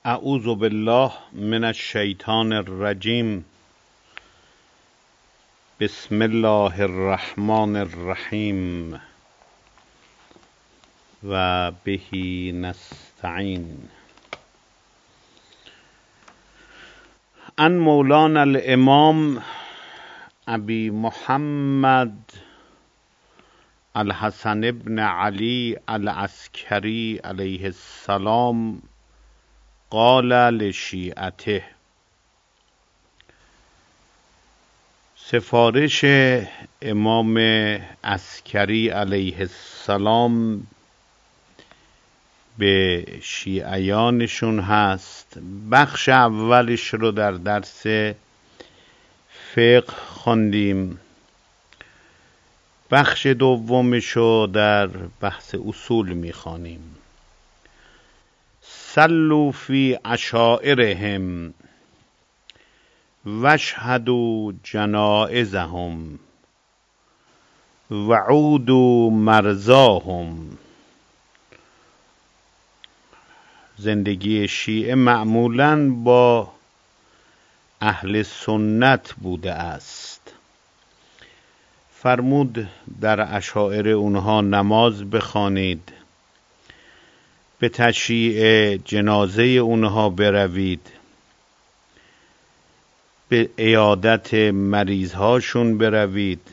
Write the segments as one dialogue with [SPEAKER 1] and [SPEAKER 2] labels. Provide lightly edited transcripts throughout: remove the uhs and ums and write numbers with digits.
[SPEAKER 1] اعوذ بالله من الشیطان الرجیم. بسم الله الرحمن الرحیم و به نستعین. عن مولانا الامام ابی محمد الحسن ابن علی العسکری علیه السلام قال لشیعته. سفارش امام عسکری علیه السلام به شیعیانشون هست. بخش اولش رو در درس فقه خواندیم، بخش دومش رو در بحث اصول میخوانیم. صلوا فی عشائرهم واشهدوا جنائزهم وعودوا مرضاهم. زندگی شیعه معمولاً با اهل سنت بوده است. فرمود در عشائر اونها نماز بخوانید، به تشییع جنازه اونها بروید، به عیادت مریضهاشون بروید.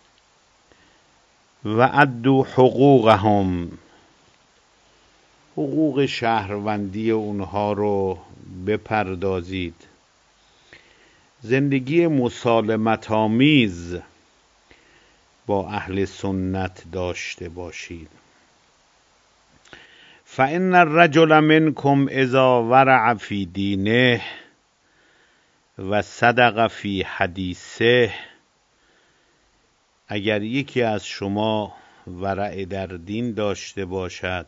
[SPEAKER 1] و ادوا حقوقهم، حقوق شهروندی اونها رو بپردازید. زندگی مسالمت آمیز با اهل سنت داشته باشید. فإن الرجل منكم اذا ورع في دینه و صدق فی حدیثه. اگر یکی از شما ورع در دین داشته باشد،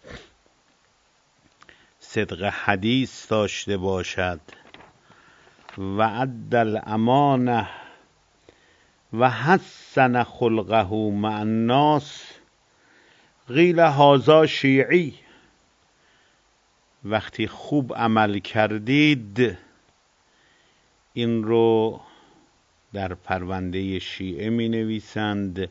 [SPEAKER 1] صدق حدیث داشته باشد، و ادى الامانه و حسن خلقه مع الناس، قیل هذا شیعی. وقتی خوب عمل کردید، این رو در پرونده شیعه می نویسند.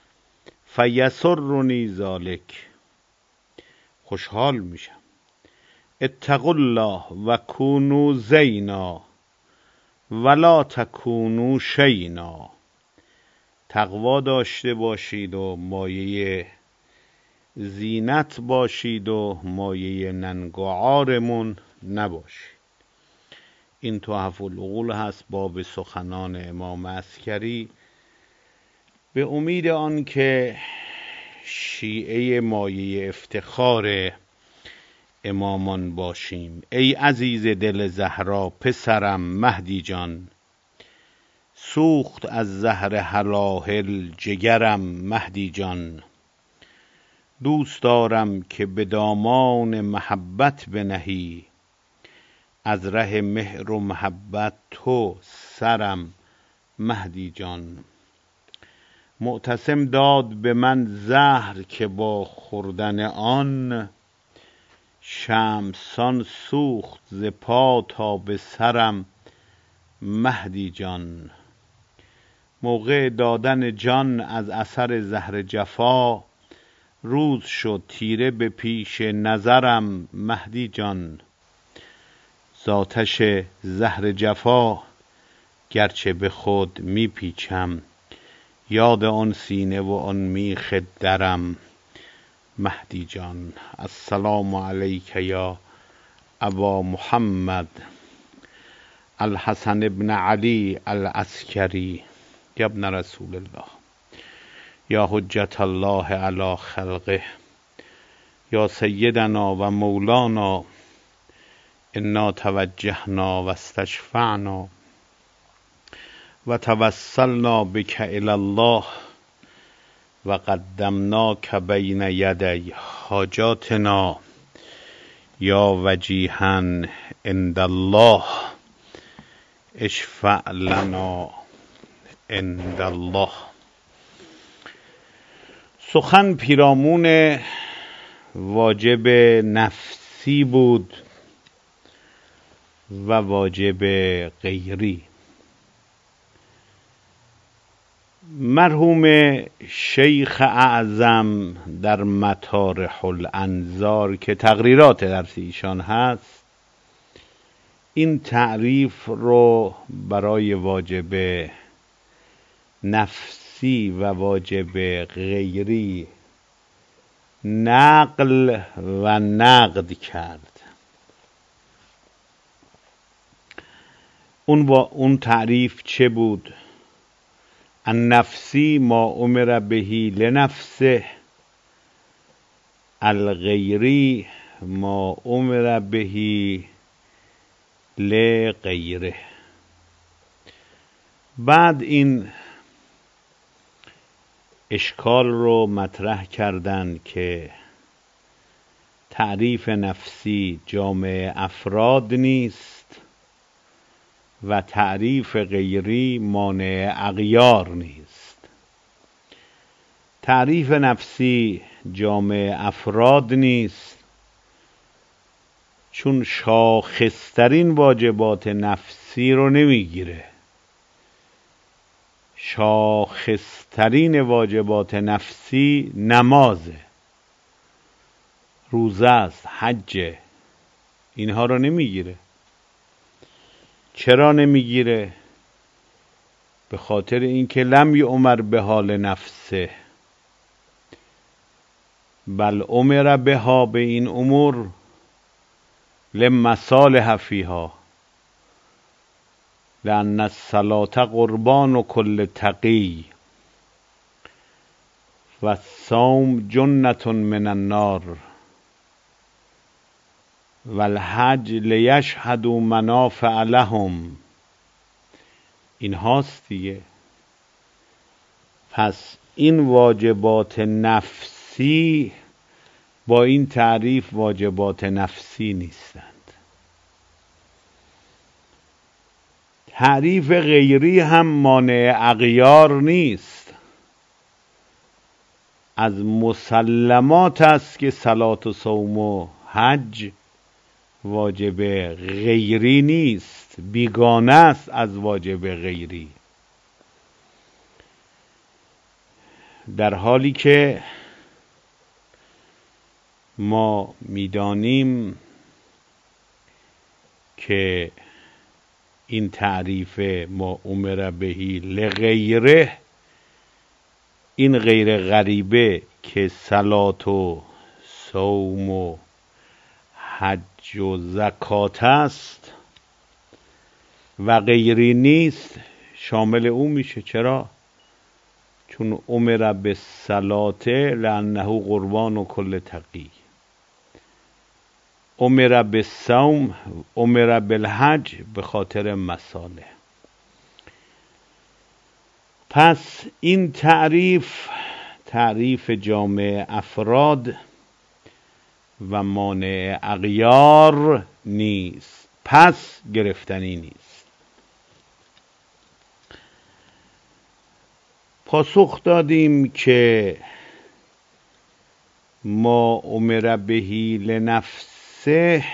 [SPEAKER 1] فیسرنی ذلک، خوشحال میشم. اتقوا الله و کونوا زینا ولا تکونوا شینا. تقوا داشته باشید و مایه زینت باشید و مایه ننگ و عارمون نباشید. این تحف العقول هست، باب سخنان امام عسکری. به امید آن که شیعه مایه افتخار امامان باشیم. ای عزیز دل زهرا پسرم مهدی جان، سوخت از زهر هلاهل جگرم مهدی جان. دوست دارم که به دامان محبت بنهی، از ره مهر و محبت تو سرم مهدی جان. معتصم داد به من زهر که با خوردن آن، شمسان سوخت ز پا تا به سرم مهدی جان. موقع دادن جان از اثر زهر جفا، روز شد تیره به پیش نظرم مهدی جان. زآتش زهر جفا گرچه به خود می پیچم، یاد آن سینه و آن میخ درم مهدی جان. السلام علیک یا ابا محمد الحسن ابن علی العسکری یا ابن رسول الله، یا حجت الله علی خلقه، یا سیدنا و مولانا. انا توجهنا و استشفعنا و توسلنا بک الی الله و قدمناک بین یدی حاجاتنا، یا وجیها عند الله اشفع لنا عند الله. سخن پیرامون واجب نفسی بود و واجب غیری. مرحوم شیخ اعظم در مطارح الانظار که تقریرات درس ایشان هست، این تعریف رو برای واجب نفسی و واجب غیری نقل و نقد کرد. اون تعریف چه بود؟ النفسی ما امر بهی لنفسه، الغیری ما امر بهی لغیره. بعد این اشکال رو مطرح کردن که تعریف نفسی جامع افراد نیست و تعریف غیری مانع اغیار نیست. تعریف نفسی جامع افراد نیست چون شاخصترین واجبات نفسی رو نمیگیره. شاخصترین واجبات نفسی نمازه، روزه است، حجه، اینها رو نمیگیره. چرا نمیگیره؟ به خاطر اینکه لم یؤمر بها لنفسه بل امر بها، به این امور لمصالح فیها، لأن الصلاة قربان کل تقی و الصوم جنة من النار و الحج لیشهدوا منافع لهم. این هاست دیگه. پس این واجبات نفسی با این تعریف واجبات نفسی نیستند. تعریف غیری هم مانع اغیار نیست. از مسلمات است که صلات و صوم و حج واجب غیری نیست، بیگانه است از واجب غیری، در حالی که ما میدانیم که این تعریف ما امر بهی لغیره، این غیر غریبه که صلات و صوم و حج و زکات است و غیری نیست، شامل او میشه. چرا؟ چون امر بالصلاة لانه قربان کل تقی، امر بالصوم، امر بالحج به خاطر مصالح. پس این تعریف جامع افراد و مانع اغیار نیست، پس گرفتنی نیست. پاسخ دادیم که ما امر بهی لنفسه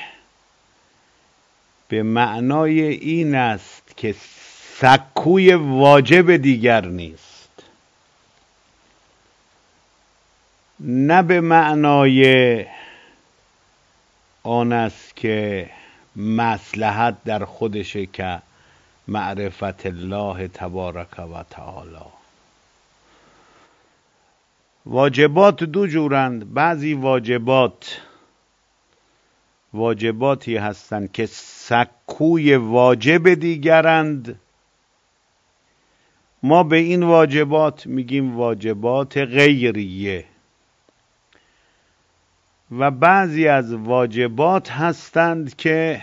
[SPEAKER 1] به معنای این است که سکوی واجب دیگر نیست، نه به معنای آن است که مصلحت در خودشه که معرفت الله تبارک و تعالی. واجبات دو جورند. بعضی واجباتی هستند که سکوی واجب دیگرند، ما به این واجبات میگیم واجبات غیریه. و بعضی از واجبات هستند که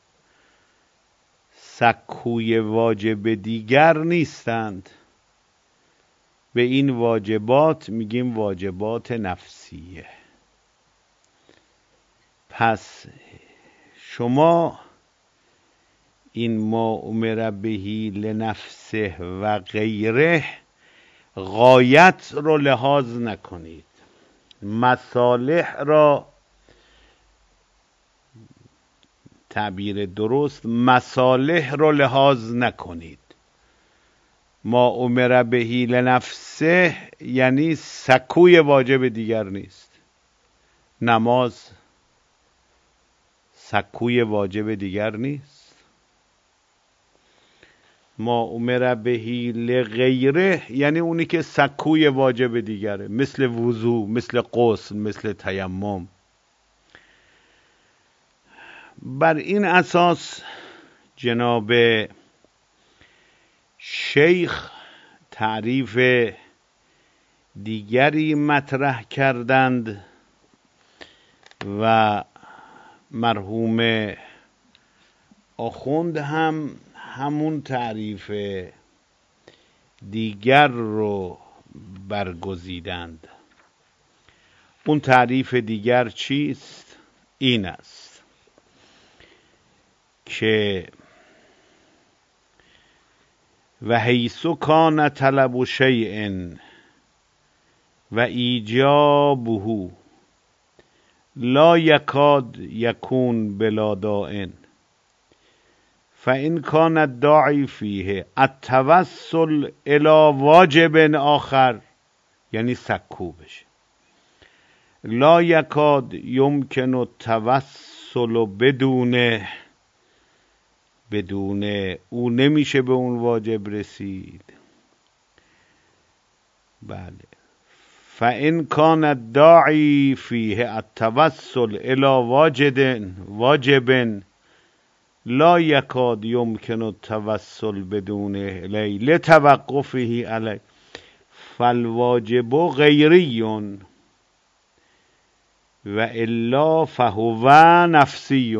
[SPEAKER 1] سکوی واجب دیگر نیستند، به این واجبات میگیم واجبات نفسیه. پس شما این ما امر بهی لنفسه و غیره غایت رو لحاظ نکنید، مصالح را تعبیر درست مصالح رو لحاظ نکنید. ما امر بهی لنفسه یعنی سکوی واجب دیگر نیست. نماز سکوی واجب دیگر نیست. ما امر بهی لغیره یعنی اونی که سکوی واجب دیگره، مثل وضو، مثل غسل، مثل تیمم. بر این اساس جناب شیخ تعریف دیگری مطرح کردند و مرحوم آخوند هم همون تعریف دیگر رو برگزیدند. اون تعریف دیگر چیست؟ این است که و حیث کان طلب شیء و ایجابه لا یکاد یکون بلا داء فإن کان الداعی فیه التوسل الی واجب آخر یعنی سکو بشه. لا یکاد یمکن التوسل بدون او نمیشه به اون واجب رسید. بله. فإن کان الداعی فیه التوسل الی واجب لا یکاد یمکن التوسل بدونه الی لتوقفه علی فالواجب غیری و الا فهو نفسی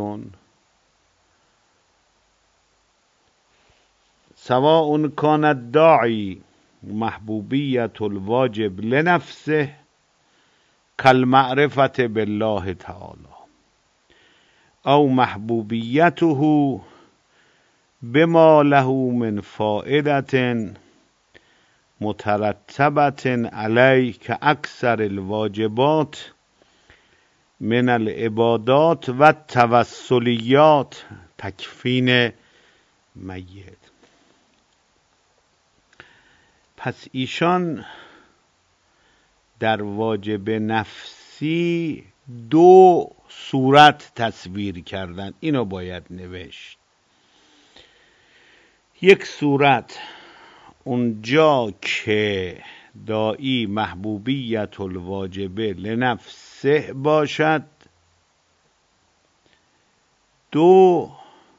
[SPEAKER 1] سواء کان الداعی محبوبیت الواجب لنفسه کالمعرفت بالله تعالی او محبوبیته بما له من فائدة مترتبة علیه که اکثر الواجبات من العبادات و التوسلیات تکفین میت. پس ایشان در واجب نفسی دو صورت تصویر کردن. اینو باید نوشت. یک صورت اونجا که داعی محبوبیت الواجب لنفسه باشد. دو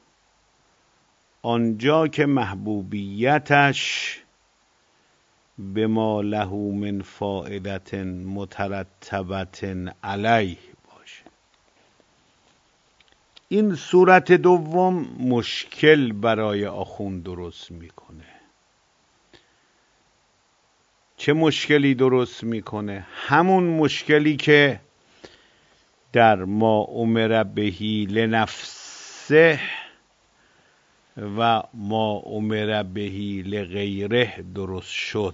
[SPEAKER 1] آنجا که محبوبیتش به ما له من فائدت مترتبت علیه باشه. این صورت دوم مشکل برای آخوند درست میکنه. چه مشکلی درست میکنه؟ همون مشکلی که در ما امر بهی لنفسه و ما امر بهی لغیره درست شد.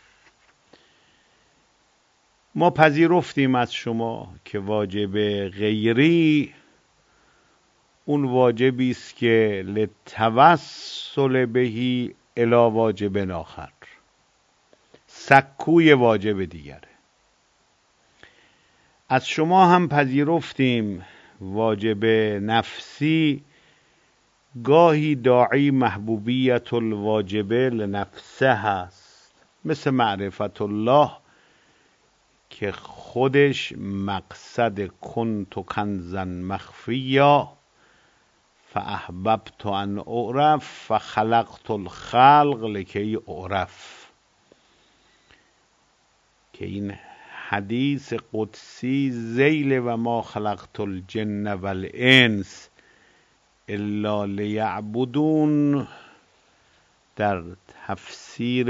[SPEAKER 1] ما پذیرفتیم از شما که واجب غیری اون واجبی است که لتوسل بهی الی واجب آخر، سکوی واجب دیگره. از شما هم پذیرفتیم واجب نفسی گاهی داعی محبوبیت الواجب لنفسه هست، مثل معرفت الله که خودش مقصد کنت کنزا مخفیا فاحببت ان اعرف فخلقت الخلق لکی اعرف، که این حدیث قدسی ذیل و ما خلقت الجن والانس الا لیعبدون در تفسیر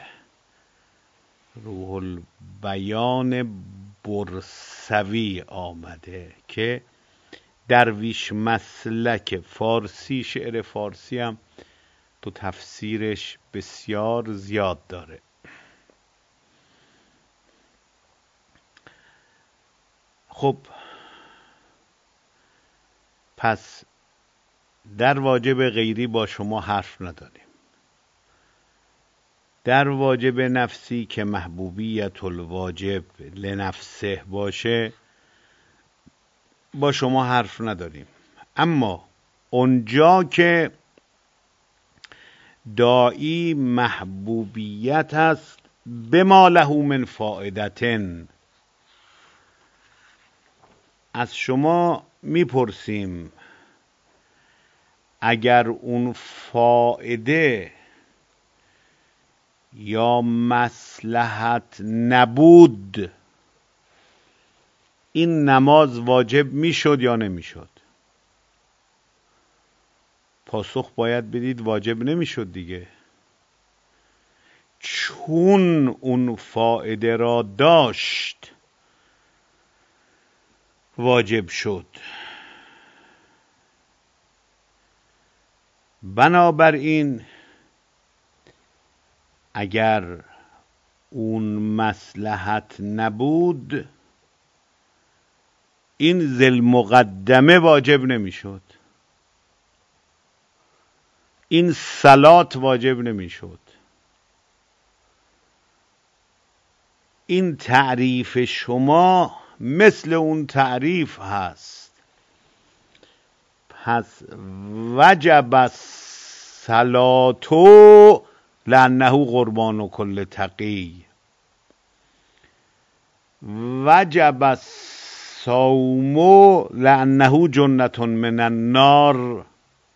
[SPEAKER 1] روح البیان برسوی آمده که درویش مسلک فارسی، شعر فارسی هم تو تفسیرش بسیار زیاد داره. خب پس در واجب غیری با شما حرف نداریم. در واجب نفسی که محبوبیت الواجب لنفسه باشه با شما حرف نداریم. اما اونجا که داعی محبوبیت است بما له من فائدتن، از شما میپرسیم اگر اون فائده یا مصلحت نبود این نماز واجب میشد یا نمیشد؟ پاسخ باید بدید واجب نمیشد دیگه، چون اون فائده را داشت واجب شد. بنابراین اگر اون مصلحت نبود این ذل مقدمه واجب نمیشد، این صلات واجب نمیشد. این تعریف شما مثل اون تعریف هست. پس وجب الصلاتو لانه قربان کل تقی، وجب الصوم لانه جنة من النار،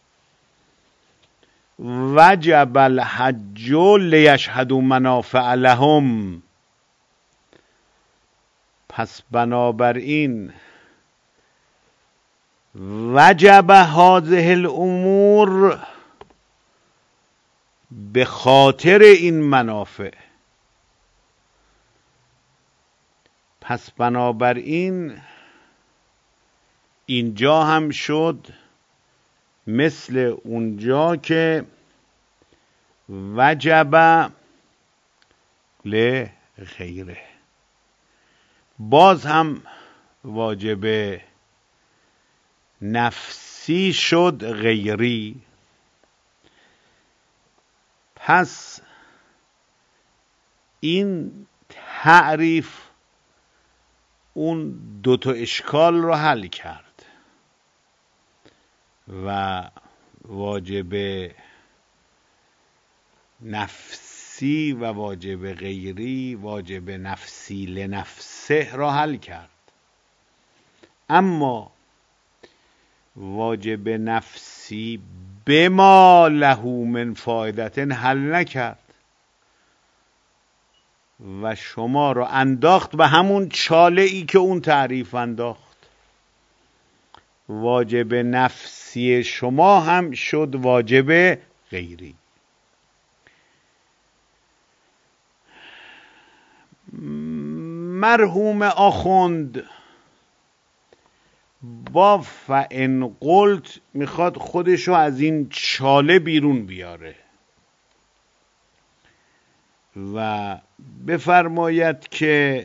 [SPEAKER 1] وجب الحج لیشهدوا منافع لهم. پس بنابراین وجب هذه الامور به خاطر این منافع. پس بنابراین اینجا هم شد مثل اونجا که وجب لغیره، باز هم واجب نفسی شد غیری. پس این تعریف اون دوتا اشکال رو حل کرد و واجب نفسی و واجب غیری، واجب نفسی لنفسه را حل کرد. اما واجب نفسی بما له من فائدتن حل نکرد و شما رو انداخت به همون چاله ای که اون تعریف انداخت. واجب نفسی شما هم شد واجب غیری. مرحوم آخوند با فان قلت میخواد خودشو از این چاله بیرون بیاره و بفرماید که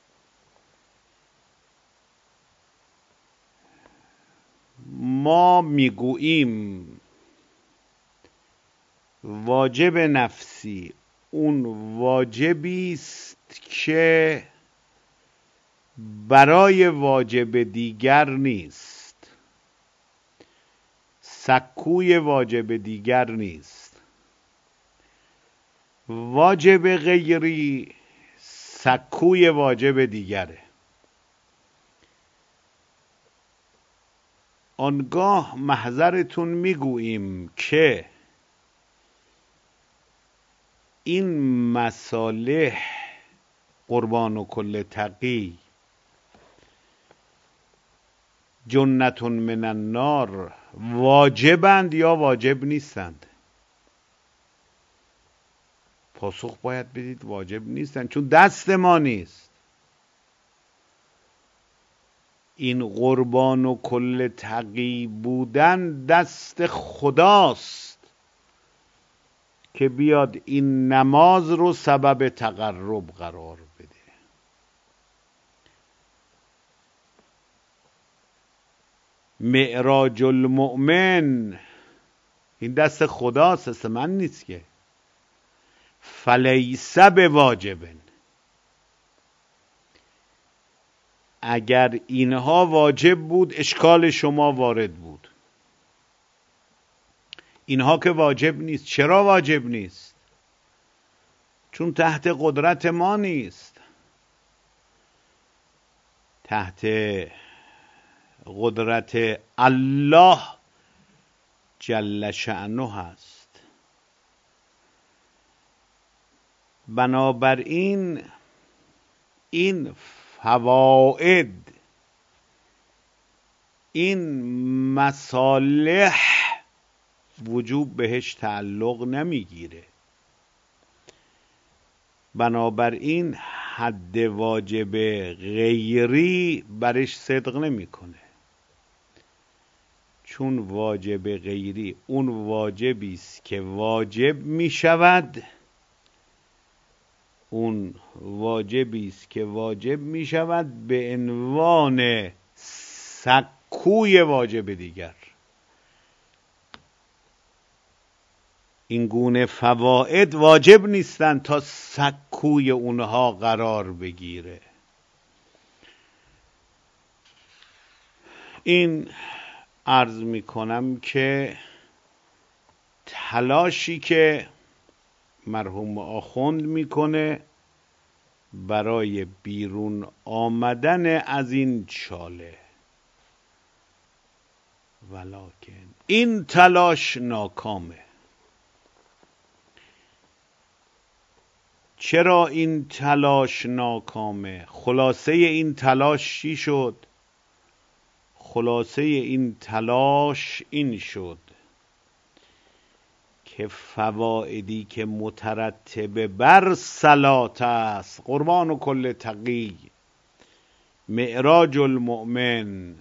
[SPEAKER 1] ما میگوییم واجب نفسی اون واجبی است که برای واجب دیگر نیست، سکوی واجب دیگر نیست. واجب غیری سکوی واجب دیگره. آنگاه محضرتون میگوییم که این مصالح قربان و کل تقی، جنة من النار واجبند یا واجب نیستند؟ پاسخ باید بدید واجب نیستند، چون دست ما نیست. این قربان و کل تقی بودن دست خداست که بیاد این نماز رو سبب تقرب قرار بده. معراج المؤمن این دست خداست، دست من نیست که. فلیس بواجبن، اگر اینها واجب بود اشکال شما وارد بود. اینها که واجب نیست. چرا واجب نیست؟ چون تحت قدرت ما نیست، تحت قدرت الله جل شأنه هست. بنابراین این فواید، این مصالح وجوب بهش تعلق نمیگیره. بنابراین حد واجب غیری برش صدق نمیکنه، چون واجب غیری اون واجبی است که واجب میشود، اون واجبی است که واجب میشود به عنوان سکوی واجب دیگر. این گونه فواید واجب نیستن تا سکوی اونها قرار بگیره. این عرض میکنم که تلاشی که مرحوم آخوند میکنه برای بیرون آمدن از این چاله، ولکن این تلاش ناکامه. چرا این تلاش ناکامه؟ خلاصه این تلاش چی شد؟ خلاصه این تلاش این شد که فوائدی که مترتب بر صلات است، قربان و کل تقی، معراج المؤمن،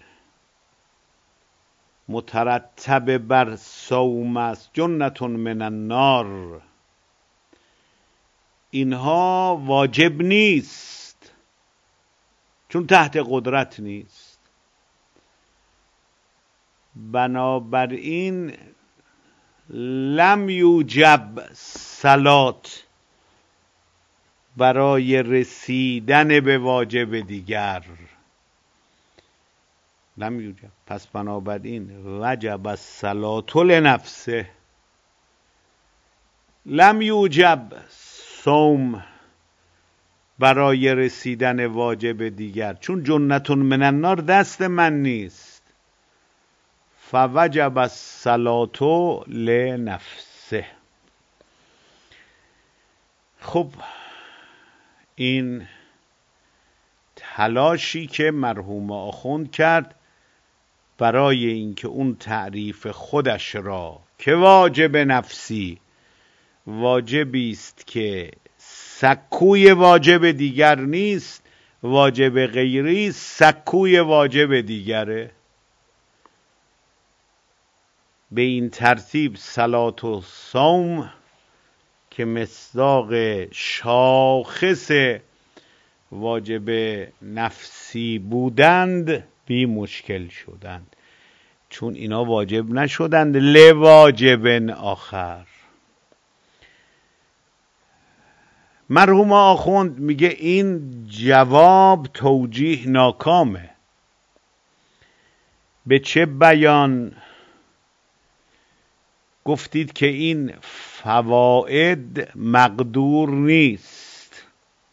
[SPEAKER 1] مترتب بر صوم است، جنة من النار، اینها واجب نیست چون تحت قدرت نیست. بنابراین لم یوجب صلات برای رسیدن به واجب دیگر، لم یوجب. پس بنابراین وجب الصلات لنفسه، لم یوجب صوم برای رسیدن واجب دیگر، چون جنة من النار دست من نیست. فوجب الصلات لنفسه. خب این تلاشی که مرحوم آخوند کرد برای اینکه اون تعریف خودش را که واجب نفسی واجبی است که سکوی واجب دیگر نیست، واجب غیری سکوی واجب دیگره، به این ترتیب صلات و صوم که مصداق شاخص واجب نفسی بودند بی مشکل شدند، چون اینا واجب نشدند لواجب آخر. مرحوم آخوند میگه این جواب توجیه ناکامه. به چه بیان؟ گفتید که این فواید مقدور نیست.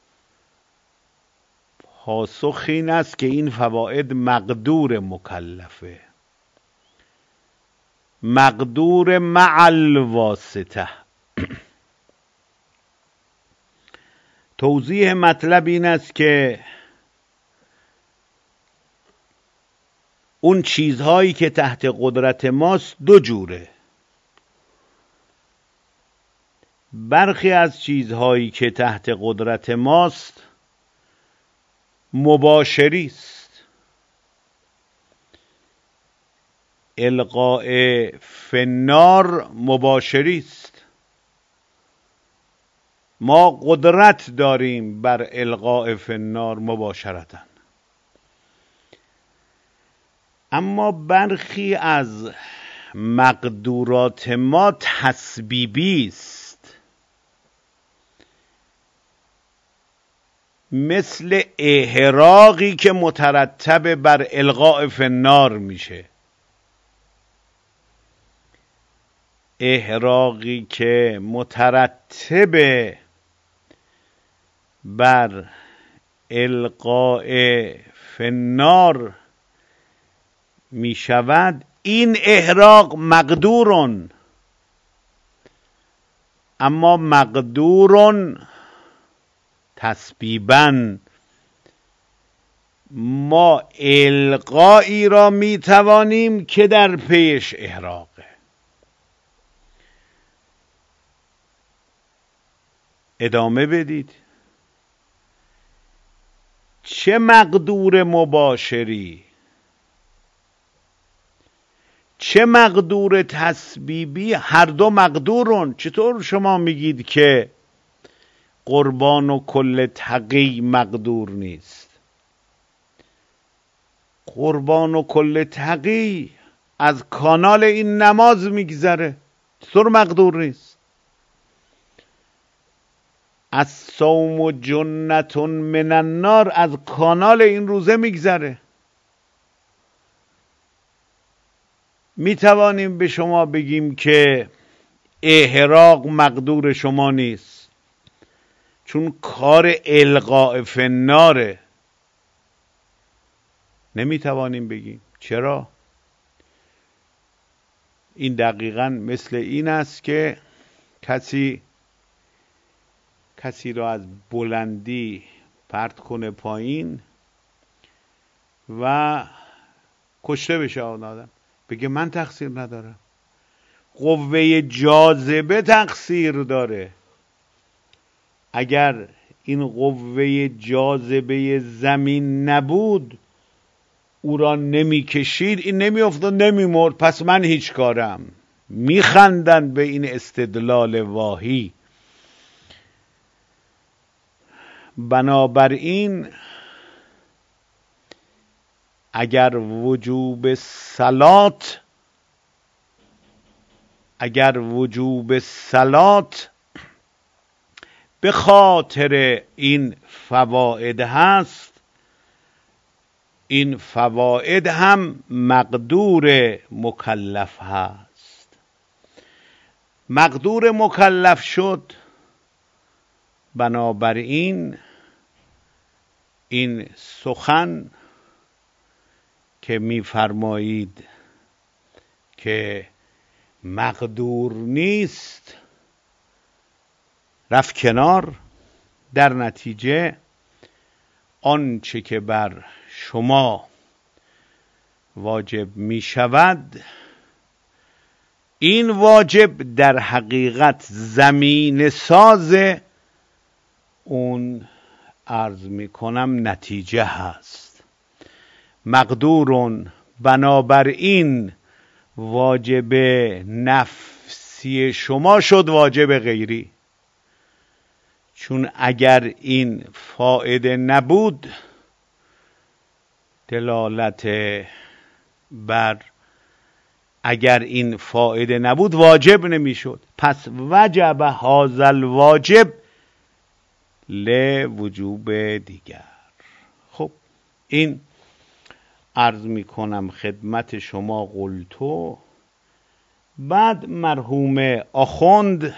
[SPEAKER 1] پاسخ این است که این فواید مقدور مکلفه، مقدور مع الواسطه. توضیح مطلب این است که اون چیزهایی که تحت قدرت ماست دو جوره. برخی از چیزهایی که تحت قدرت ماست مباشری است، القاء فی النار مباشری است، ما قدرت داریم بر القاء فی النار مباشرتاً. اما برخی از مقدورات ما تسبیبی است، مثل احراقی که مترتب بر القاء فی النار میشه. احراقی که مترتب بر القاء فی النار می شود، این احراق مقدورن، اما مقدورن تسبیباً، ما القایی را می توانیم که در پیش احراقه. ادامه بدید. چه مقدور مباشری، چه مقدور تسبیبی، هر دو مقدورن. چطور شما میگید که قربان و کل تقی مقدور نیست؟ قربان و کل تقی از کانال این نماز میگذره، چطور مقدور نیست؟ از صوم جنتون من النار از کانال این روزه میگذره. میتوانیم به شما بگیم که احراق مقدور شما نیست، چون کار القاء فی الناره. نمیتوانیم بگیم. چرا؟ این دقیقاً مثل این است که کسی را از بلندی پرت کنه پایین و کشته بشه اون آدم، بگه من تقصیر ندارم. قوه جاذبه تقصیر داره. اگر این قوه جاذبه زمین نبود، او را نمیکشید، این نمیافتاد، نمیمرد، پس من هیچ کارم. میخندن به این استدلال واهی. بنابراین اگر وجوب صلات به خاطر این فواید هست، این فواید هم مقدور مکلف هست. مقدور مکلف شد، بنابراین این سخن که می‌فرمایید که مقدور نیست رفت کنار. در نتیجه آنچه که بر شما واجب می شود، این واجب در حقیقت زمین ساز اون عرض می کنم نتیجه هست. مقدورون، بنابراین واجب نفسی شما شد واجب غیری، چون اگر این فائده نبود دلالت بر اگر این فائده نبود واجب نمیشد. پس وجب هذا الواجب لوجوب دیگر. خب این عرض می کنم خدمت شما قلتو. بعد مرحوم آخوند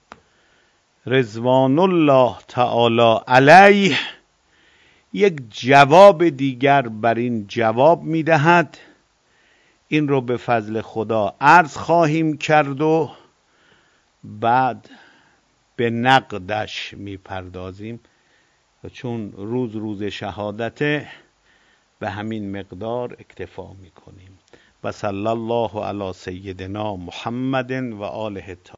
[SPEAKER 1] رضوان الله تعالی علیه یک جواب دیگر بر این جواب می دهد. این رو به فضل خدا عرض خواهیم کرد و بعد به نقدش می پردازیم، چون روز شهادت به همین مقدار اکتفا می کنیم. و صلی الله علی سیدنا محمد و آله